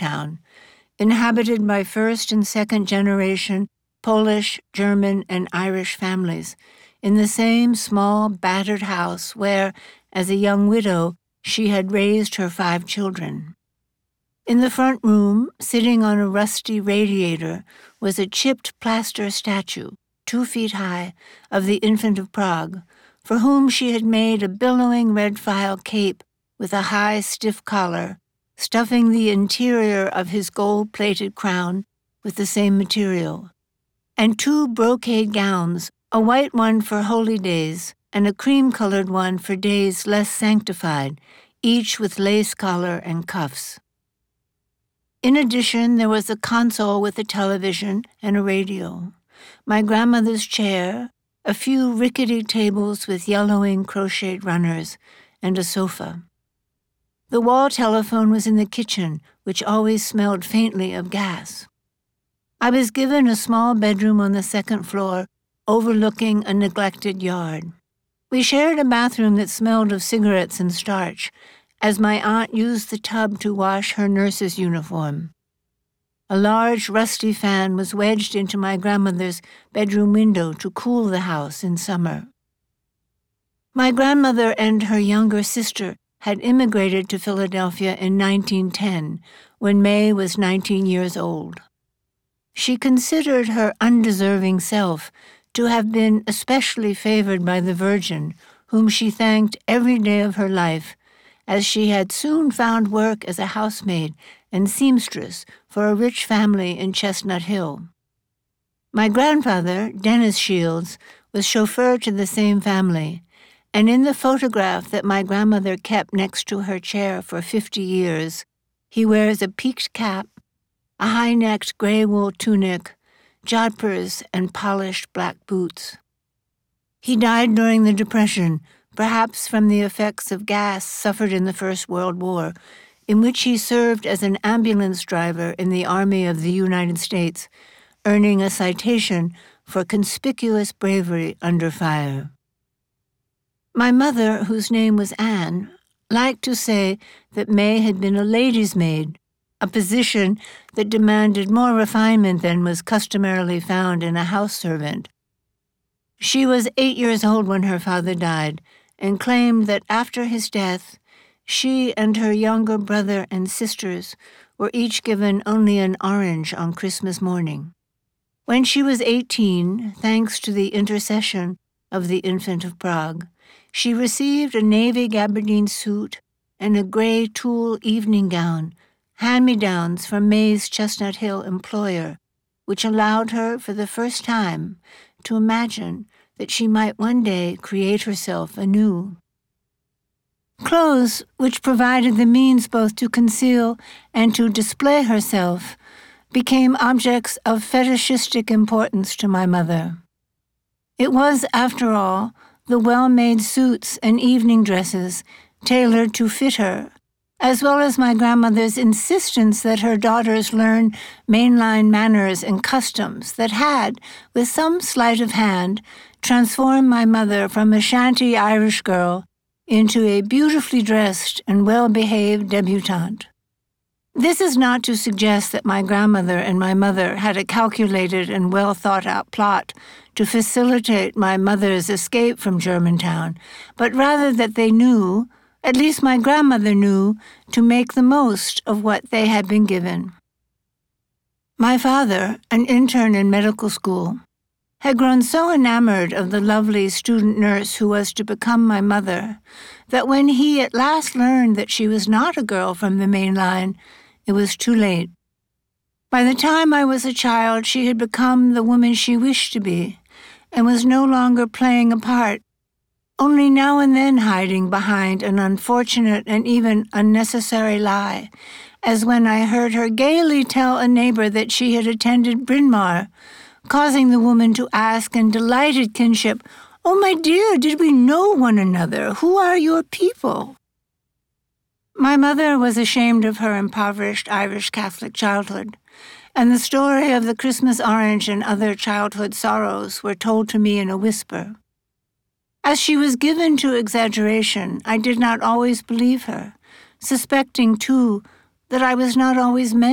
town, inhabited by first and second generation Polish, German, and Irish families, in the same small, battered house where, as a young widow, she had raised her 5 children. In the front room, sitting on a rusty radiator, was a chipped plaster statue, 2 feet high, of the Infant of Prague, for whom she had made a billowing red file cape with a high, stiff collar, stuffing the interior of his gold-plated crown with the same material, and 2 brocade gowns, a white one for holy days and a cream-colored one for days less sanctified, each with lace collar and cuffs. In addition, there was a console with a television and a radio, my grandmother's chair, a few rickety tables with yellowing crocheted runners, and a sofa. The wall telephone was in the kitchen, which always smelled faintly of gas. I was given a small bedroom on the 2nd floor, overlooking a neglected yard. We shared a bathroom that smelled of cigarettes and starch, as my aunt used the tub to wash her nurse's uniform. A large, rusty fan was wedged into my grandmother's bedroom window to cool the house in summer. My grandmother and her younger sister had immigrated to Philadelphia in 1910, when May was 19 years old. She considered her undeserving self to have been especially favored by the Virgin, whom she thanked every day of her life, as she had soon found work as a housemaid and seamstress for a rich family in Chestnut Hill. My grandfather, Dennis Shields, was chauffeur to the same family, and in the photograph that my grandmother kept next to her chair for 50 years, he wears a peaked cap, a high-necked gray wool tunic, jodhpurs, and polished black boots. He died during the Depression, perhaps from the effects of gas suffered in the First World War, in which he served as an ambulance driver in the Army of the United States, earning a citation for conspicuous bravery under fire. My mother, whose name was Anne, liked to say that May had been a lady's maid, a position that demanded more refinement than was customarily found in a house servant. She was 8 years old when her father died, and claimed that after his death, she and her younger brother and sisters were each given only an orange on Christmas morning. When she was 18, thanks to the intercession of the Infant of Prague, she received a navy gabardine suit and a gray tulle evening gown, hand-me-downs from May's Chestnut Hill employer, which allowed her for the first time to imagine that she might one day create herself anew. Clothes, which provided the means both to conceal and to display herself, became objects of fetishistic importance to my mother. It was, after all, the well-made suits and evening dresses tailored to fit her, as well as my grandmother's insistence that her daughters learn mainline manners and customs that had, with some sleight of hand, transformed my mother from a shanty Irish girl into a beautifully dressed and well-behaved debutante. This is not to suggest that my grandmother and my mother had a calculated and well-thought-out plot to facilitate my mother's escape from Germantown, but rather that they knew, at least my grandmother knew, to make the most of what they had been given. My father, an intern in medical school, had grown so enamored of the lovely student nurse who was to become my mother that when he at last learned that she was not a girl from the main line, it was too late. By the time I was a child, she had become the woman she wished to be and was no longer playing a part, only now and then hiding behind an unfortunate and even unnecessary lie, as when I heard her gaily tell a neighbor that she had attended Bryn Mawr, causing the woman to ask in delighted kinship, "Oh, my dear, did we know one another? Who are your people?" My mother was ashamed of her impoverished Irish Catholic childhood, and the story of the Christmas orange and other childhood sorrows were told to me in a whisper. As she was given to exaggeration, I did not always believe her, suspecting, too, that I was not always meant